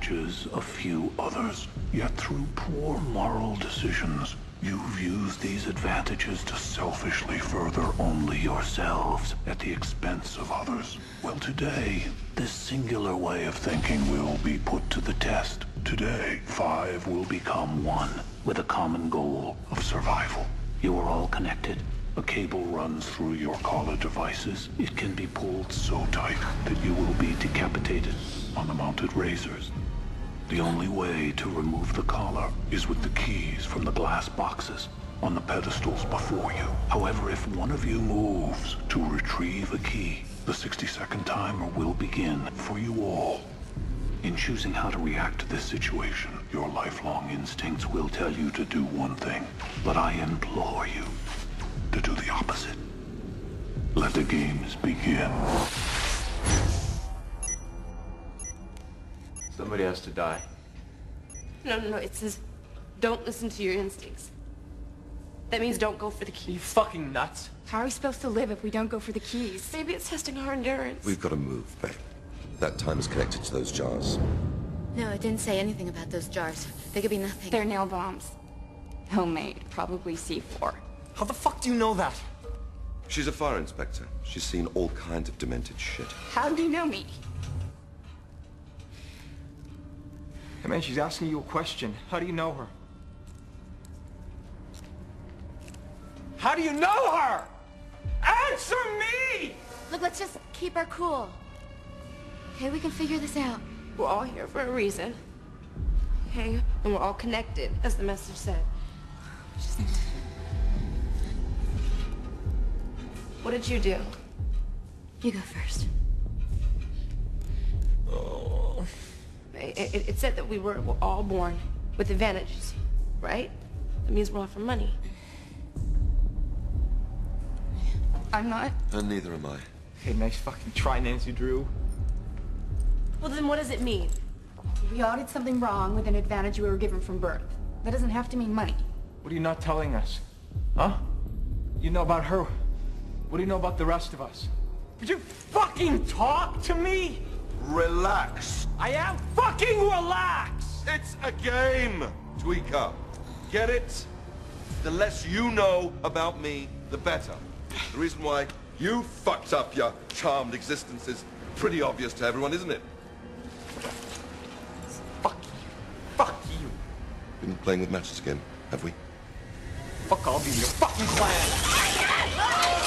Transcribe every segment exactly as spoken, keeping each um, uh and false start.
advantages of few others. Yet through poor moral decisions, you've used these advantages to selfishly further only yourselves at the expense of others. Well, today, this singular way of thinking will be put to the test. Today, five will become one, with a common goal of survival. You are all connected. A cable runs through your collar devices. It can be pulled so tight that you will be decapitated on the mounted razors. The only way to remove the collar is with the keys from the glass boxes on the pedestals before you. However, if one of you moves to retrieve a key, the sixty second timer will begin for you all. In choosing how to react to this situation, your lifelong instincts will tell you to do one thing, but I implore you to do the opposite. Let the games begin. Somebody has to die. No, no, no, it says, don't listen to your instincts. That means don't go for the Are key. you fucking nuts? How are we supposed to live if we don't go for the keys? Maybe it's testing our endurance. We've got to move, May. That time is connected to those jars. No, it didn't say anything about those jars. They could be nothing. They're nail bombs. Homemade, probably C four. How the fuck do you know that? She's a fire inspector. She's seen all kinds of demented shit. How do you know me? Hey man, she's asking you a question. How do you know her? How do you know her? Answer me! Look, let's just keep our cool. Okay, we can figure this out. We're all here for a reason. Okay? And we're all connected, as the message said. Just... What did you do? You go first. Oh. It, it, it said that we were, were all born with advantages, right? That means we're all for money. I'm not. And neither am I. Hey, nice fucking try, Nancy Drew. Well, then what does it mean? We all did something wrong with an advantage we were given from birth. That doesn't have to mean money. What are you not telling us? Huh? You know about her. What do you know about the rest of us? Would you fucking talk to me? Relax. I am fucking relaxed! It's a game, Tweaker. Get it? The less you know about me, the better. The reason why you fucked up your charmed existence is pretty obvious to everyone, isn't it? Fuck you. Fuck you. Been playing with matches again, have we? Fuck all of you, your fucking clan!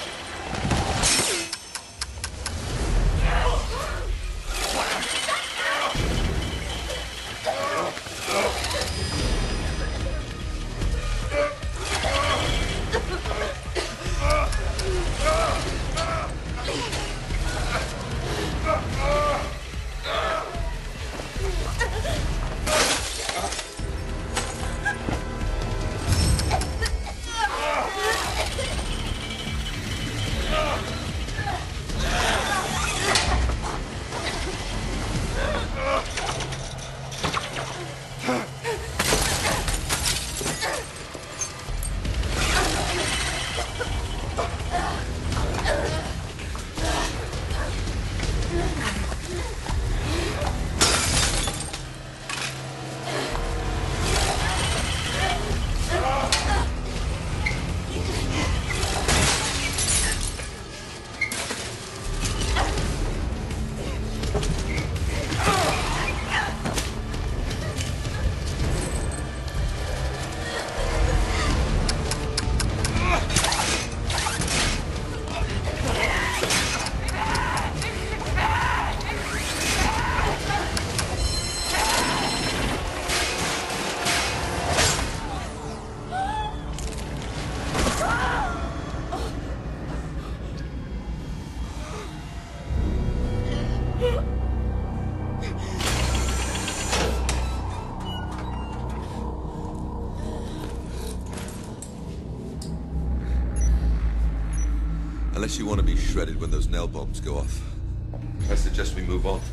Unless you want to be shredded when those nail bombs go off, I suggest we move on.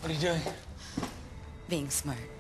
What are you doing? Being smart.